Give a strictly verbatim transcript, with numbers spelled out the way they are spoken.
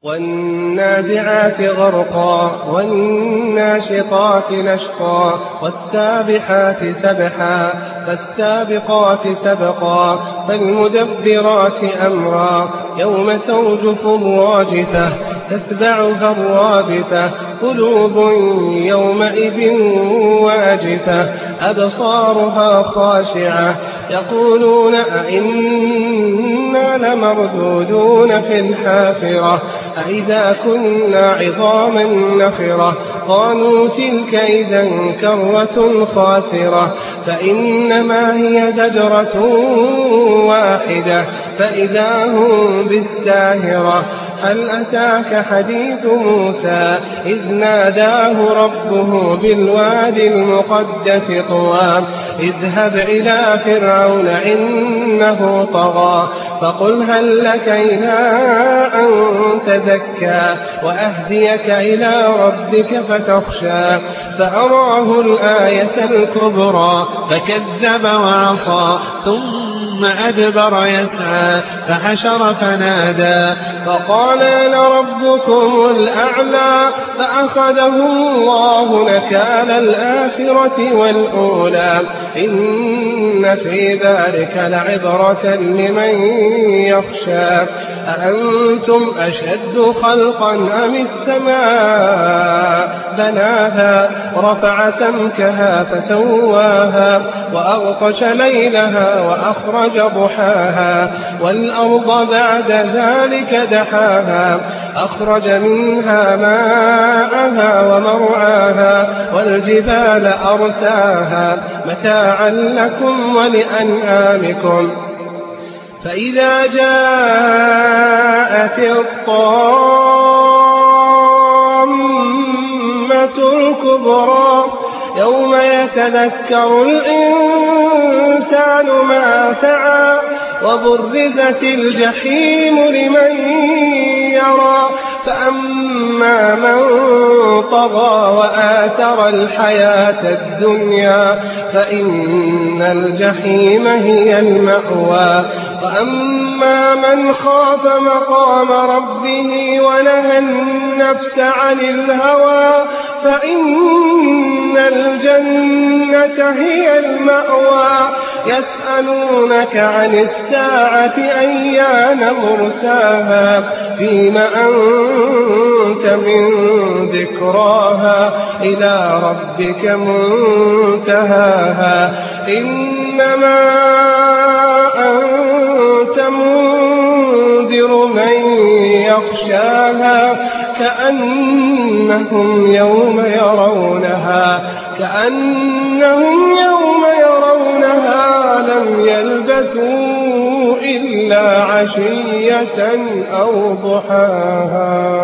والنازعات غرقا والناشطات نشطا والسابحات سبحا فالسابقات سبقا فالمدبرات أمرا يوم ترجف الراجفة تتبعها الرادفة قلوب يومئذ واجفة أبصارها خاشعة يقولون أئنا لمردودون في الحافرة أئذا كنا عظاما نخرة قالوا تلك إذا كرة خاسرة فإنما هي زجرة واحدة فإذا هم بالساهرة هل أتاك حديث موسى إذ ناداه ربه بالوادي المقدس طوى اذهب إلى فرعون إنه طغى فقل هل لك إلى أن تزكى وأهديك إلى ربك فتخشى فأراه الآية الكبرى فكذب وعصى ثم أدبر يسعى فحشر فنادى فقال أنا ربكم الأعلى فأخذه الله نكال الآخرة والأولى إن في ذلك لعبرة لمن يخشى أأنتم أشد خلقا أم السماء بناها رفع سمكها فسواها وأغطش ليلها وأخرج ضحاها والأرض بعد ذلك دحاها أخرج منها ماءها ومرعاها والجبال أرساها متاعا لكم ولأنعامكم فإذا جاءت الطامة الكبرى يوم يتذكر الإنسان ما سعى وبرزت الجحيم لمن يرى فأما من طغى وآثر الحياة الدنيا فإن الجحيم هي المأوى وأما من خاف مقام ربه ونهى النفس عن الهوى فإن الجنة هي المأوى يسألونك عن الساعة أيان مرساها فيم أنت من ذكراها إلى ربك منتهاها إنما أنت منذر من يخشاها كأنهم يوم يرونها كأنهم يوم يرونها لم يلبثوا إلا عشية أو ضحاها.